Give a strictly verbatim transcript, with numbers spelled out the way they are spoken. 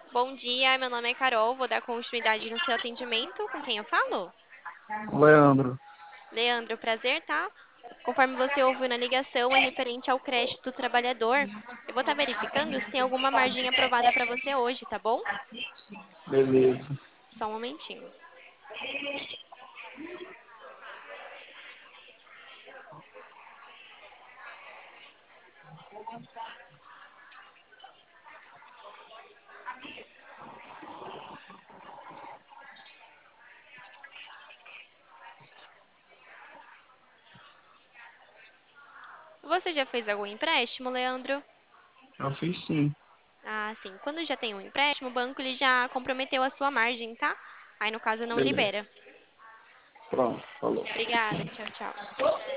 Bom dia, meu nome é Carol, vou dar continuidade no seu atendimento. Com quem eu falo? Leandro, Leandro, prazer, tá? Conforme você ouviu na ligação, é referente ao crédito do trabalhador. Eu vou estar verificando se tem alguma margem aprovada para você hoje, tá bom? beleza. Só um momentinho. Você já fez algum empréstimo, Leandro? Eu fiz sim. Ah, sim. Quando já tem um empréstimo, o banco ele já comprometeu a sua margem, tá? Aí, no caso, não Beleza. libera. Pronto, falou. Obrigada, tchau, tchau.